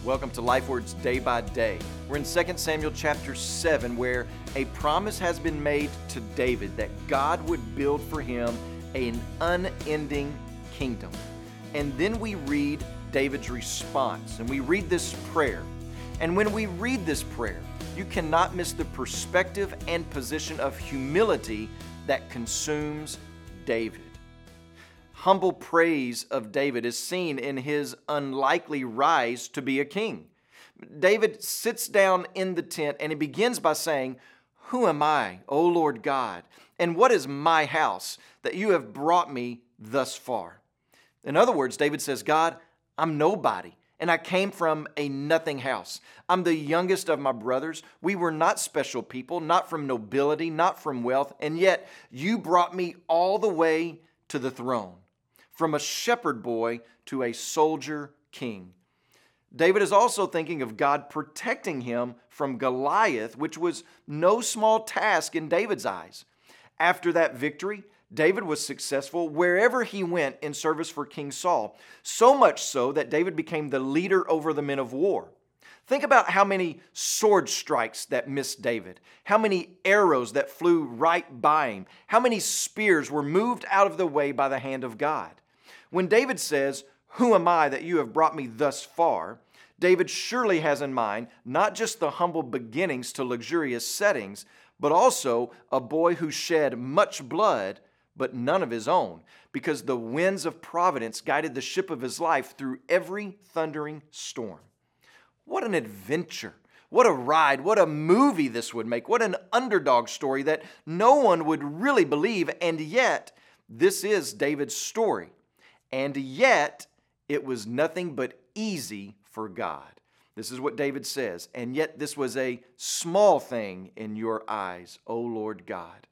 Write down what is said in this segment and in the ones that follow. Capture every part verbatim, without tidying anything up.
Welcome to LifeWords Day by Day. We're in Second Samuel chapter seven, where a promise has been made to David that God would build for him an unending kingdom. And then we read David's response, and we read this prayer. And when we read this prayer, you cannot miss the perspective and position of humility that consumes David. Humble praise of David is seen in his unlikely rise to be a king. David sits down in the tent and he begins by saying, "Who am I, O Lord God, and what is my house that you have brought me thus far?" In other words, David says, "God, I'm nobody, and I came from a nothing house. I'm the youngest of my brothers. We were not special people, not from nobility, not from wealth, and yet you brought me all the way to the throne. From a shepherd boy to a soldier king." David is also thinking of God protecting him from Goliath, which was no small task in David's eyes. After that victory, David was successful wherever he went in service for King Saul, so much so that David became the leader over the men of war. Think about how many sword strikes that missed David, how many arrows that flew right by him, how many spears were moved out of the way by the hand of God. When David says, "Who am I that you have brought me thus far?" David surely has in mind not just the humble beginnings to luxurious settings, but also a boy who shed much blood, but none of his own, because the winds of providence guided the ship of his life through every thundering storm. What an adventure. What a ride. What a movie this would make. What an underdog story that no one would really believe. And yet, this is David's story. And yet, it was nothing but easy for God. This is what David says. "And yet this was a small thing in your eyes, O Lord God."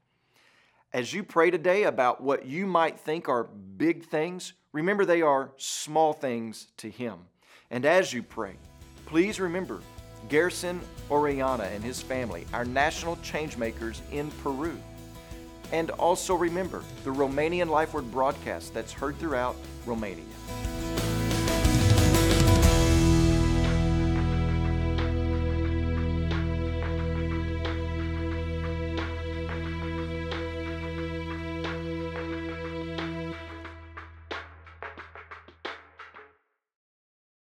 As you pray today about what you might think are big things, remember they are small things to Him. And as you pray, please remember Gerson Oriana and his family, our national changemakers in Peru. And also remember the Romanian LifeWord broadcast that's heard throughout Romania.